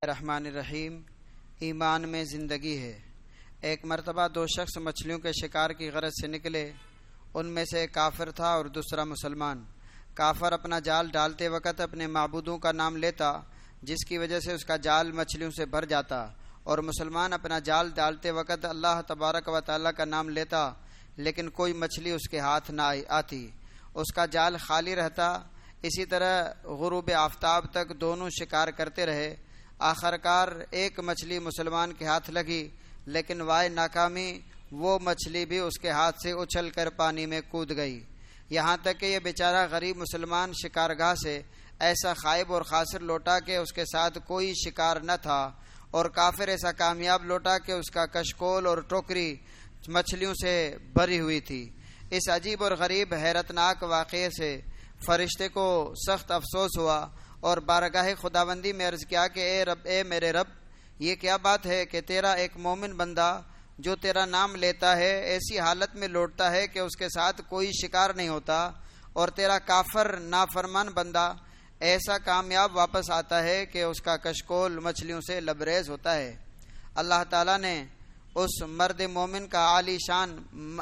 الرحمن الرحیم۔ ایمان میں زندگی ہے۔ ایک مرتبہ دو شخص مچھلیوں کے شکار کی غرض سے نکلے۔ ان میں سے ایک کافر تھا اور دوسرا مسلمان۔ کافر اپنا جال ڈالتے وقت اپنے معبودوں کا نام لیتا، جس کی وجہ سے اس کا جال مچھلیوں سے بھر جاتا، اور مسلمان اپنا جال ڈالتے وقت اللہ تبارک و تعالیٰ کا نام لیتا، لیکن کوئی مچھلی اس کے ہاتھ نہ آتی، اس کا جال خالی رہتا۔ اسی طرح غروب آفتاب تک دونوں شکار کرتے رہے۔ آخرکار ایک مچھلی مسلمان کے ہاتھ لگی، لیکن وائے ناکامی، وہ مچھلی بھی اس کے ہاتھ سے اچھل کر پانی میں کود گئی، یہاں تک کہ یہ بیچارہ غریب مسلمان شکارگاہ سے ایسا خائب اور خاسر لوٹا کہ اس کے ساتھ کوئی شکار نہ تھا، اور کافر ایسا کامیاب لوٹا کہ اس کا کشکول اور ٹوکری مچھلیوں سے بھری ہوئی تھی۔ اس عجیب اور غریب حیرتناک واقعے سے فرشتے کو سخت افسوس ہوا اور بارگاہ خداوندی میں عرض کیا کہ اے میرے رب، یہ کیا بات ہے کہ تیرا ایک مومن بندہ جو تیرا نام لیتا ہے ایسی حالت میں لوٹتا ہے کہ اس کے ساتھ کوئی شکار نہیں ہوتا، اور تیرا کافر نافرمان بندہ ایسا کامیاب واپس آتا ہے کہ اس کا کشکول مچھلیوں سے لبریز ہوتا ہے۔ اللہ تعالیٰ نے اس مرد مومن کا عالی شان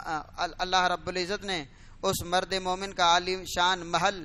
اللہ رب العزت نے اس مرد مومن کا عالی شان محل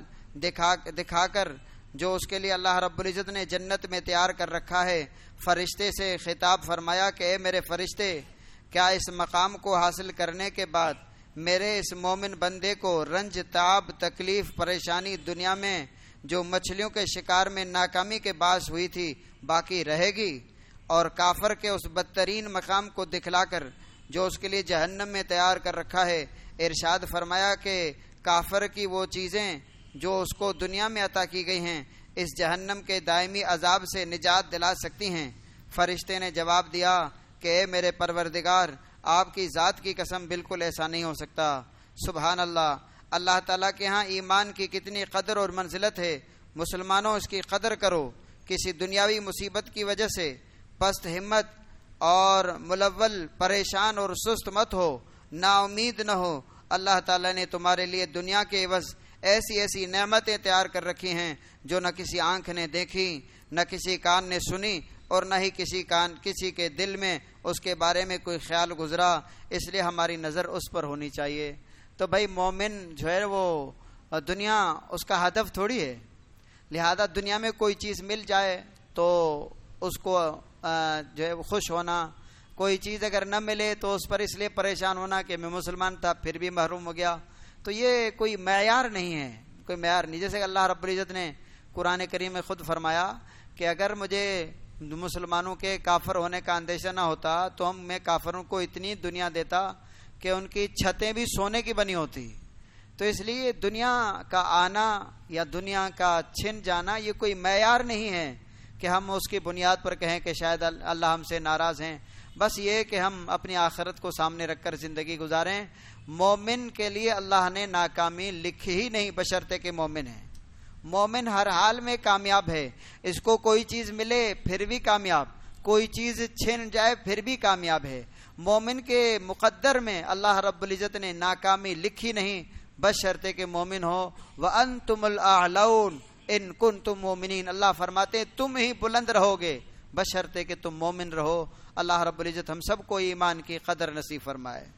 دکھا کر، جو اس کے لیے اللہ رب العزت نے جنت میں تیار کر رکھا ہے، فرشتے سے خطاب فرمایا کہ اے میرے فرشتے، کیا اس مقام کو حاصل کرنے کے بعد میرے اس مومن بندے کو رنج، تعب، تکلیف، پریشانی دنیا میں جو مچھلیوں کے شکار میں ناکامی کے باعث ہوئی تھی باقی رہے گی؟ اور کافر کے اس بدترین مقام کو دکھلا کر جو اس کے لیے جہنم میں تیار کر رکھا ہے، ارشاد فرمایا کہ کافر کی وہ چیزیں جو اس کو دنیا میں عطا کی گئی ہیں اس جہنم کے دائمی عذاب سے نجات دلا سکتی ہیں۔ فرشتے نے جواب دیا کہ اے میرے پروردگار، آپ کی ذات کی قسم بالکل ایسا نہیں ہو سکتا۔ سبحان اللہ۔ اللہ تعالیٰ کے ہاں ایمان کی کتنی قدر اور منزلت ہے۔ مسلمانوں، اس کی قدر کرو۔ کسی دنیاوی مصیبت کی وجہ سے پست ہمت اور ملول، پریشان اور سست مت ہو، نا امید نہ ہو۔ اللہ تعالیٰ نے تمہارے لیے دنیا کے عوض ایسی ایسی نعمتیں تیار کر رکھی ہیں جو نہ کسی آنکھ نے دیکھی، نہ کسی کان نے سنی، اور نہ ہی کسی کے دل میں اس کے بارے میں کوئی خیال گزرا۔ اس لیے ہماری نظر اس پر ہونی چاہیے۔ تو بھائی مومن جو ہے وہ دنیا اس کا ہدف تھوڑی ہے، لہذا دنیا میں کوئی چیز مل جائے تو اس کو جو ہے خوش ہونا، کوئی چیز اگر نہ ملے تو اس پر اس لیے پریشان ہونا کہ میں مسلمان تھا پھر بھی محروم ہو گیا، تو یہ کوئی معیار نہیں ہے، کوئی معیار نہیں۔ جیسے کہ اللہ رب العزت نے قرآن کریم میں خود فرمایا کہ اگر مجھے مسلمانوں کے کافر ہونے کا اندیشہ نہ ہوتا تو میں کافروں کو اتنی دنیا دیتا کہ ان کی چھتیں بھی سونے کی بنی ہوتی۔ تو اس لیے دنیا کا آنا یا دنیا کا چھن جانا یہ کوئی معیار نہیں ہے کہ ہم اس کی بنیاد پر کہیں کہ شاید اللہ ہم سے ناراض ہیں۔ بس یہ کہ ہم اپنی آخرت کو سامنے رکھ کر زندگی گزاریں۔ مومن کے لیے اللہ نے ناکامی لکھی ہی نہیں، بشرطے کہ مومن ہے۔ مومن ہر حال میں کامیاب ہے، اس کو کوئی چیز ملے پھر بھی کامیاب، کوئی چیز چھن جائے پھر بھی کامیاب ہے۔ مومن کے مقدر میں اللہ رب العزت نے ناکامی لکھی نہیں، بشرطے کہ مومن ہو۔ وَأَنْتُمُ الْأَعْلَوْنَ إِن كُنتُم مُؤْمِنِينَ، اللہ فرماتے تم ہی بلند رہو گے بشرطے کہ تم مومن رہو۔ اللہ رب العزت ہم سب کو ایمان کی قدر نصیب فرمائے۔